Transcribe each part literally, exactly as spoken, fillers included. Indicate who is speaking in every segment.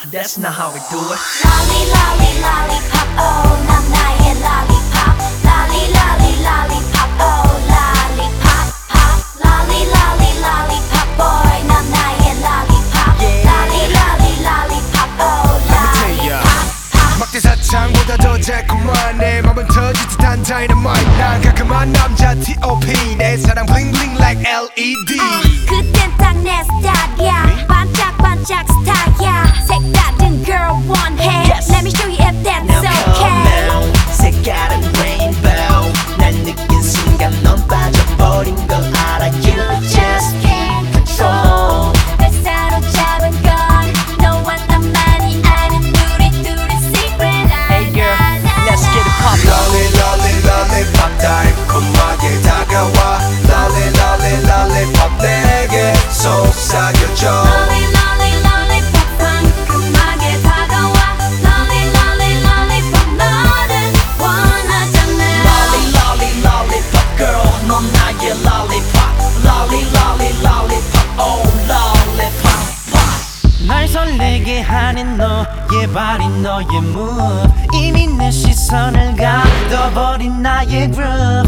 Speaker 1: That's not how we do it.
Speaker 2: Lolly lolly lollipop, oh 난 나의 lollipop. Lolly lolly lollipop, oh lollipop pop. Lolly lolly lollipop boy, 난 나의 lollipop. Lolly lolly lollipop, oh lollipop pop.
Speaker 3: 막대사창보다 더 달콤한 내 맘은 터질 듯한 dynamite. 난 깔끔한 남자 티 오 피 내 사랑 bling bling like 엘 이 디.
Speaker 2: uh, 그땐 딱 내 스타일이야. 반짝반짝 스타일이야. 색다른 girl 원해.
Speaker 1: Yes.
Speaker 2: Let me show you if that's
Speaker 1: Now
Speaker 2: okay.
Speaker 1: come out, 색깔은 rainbow. 날 느낀 순간 넌 빠져버린 걸 알아. You just can't control.
Speaker 2: 날 사로잡은 건 너와 나만이 아는 우리 둘의 secret.
Speaker 1: Hey girl, let's get it poppin'.
Speaker 3: Lolly lolly lollipop 달콤하게 다가와. Lolly lolly lollipop 내게 속삭여줘.
Speaker 2: Lolly lolly lollipop 상큼하게 다가와. Lolly lolly lollipop 너를 원하잖아.
Speaker 1: Lolly lolly lollipop girl, 넌 나의 lollipop. Lolly lolly lollipop, oh lollipop pop. 날 설레게 하는 너의 발이 너의 move. 이미 내 시선을 가둬버린 나의 groove.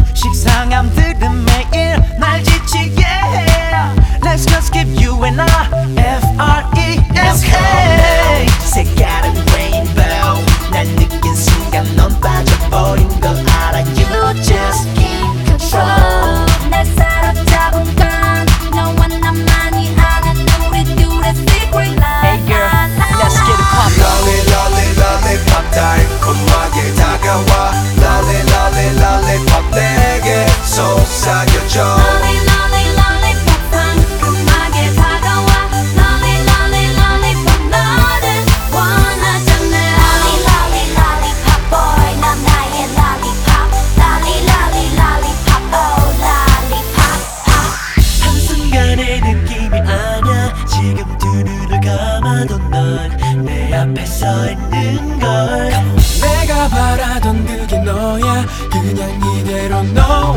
Speaker 1: 식상함들은 매일 날 지치게 해. Let's just give you and I F R E S K. 색깔은 rainbow. 날 느낀 순간 넌 빠져버린 걸 알아. You just can't control.
Speaker 2: 날 사로잡은 건 너와 나만이 아는 우리 둘의 secret.
Speaker 1: Hey girl, let's get it poppin'.
Speaker 3: Lolly lolly lollipop 달콤하게 다가와. Lolly lolly lollipop 내게 속삭여줘.
Speaker 2: Lolly lolly lollipop 상큼하게 다가와. Lolly lolly lollipop 너를 원하잖아. Lolly lolly lollipop boy, 넌 나의 lollipop. Lolly lolly lollipop, oh lollipop pop.
Speaker 1: 한순간의 느낌이 아냐. 지금 두 눈을 감아도 넌 내 앞에 서 있는 걸.
Speaker 4: 내가 바라던 그게 너야. 그냥 이대로 너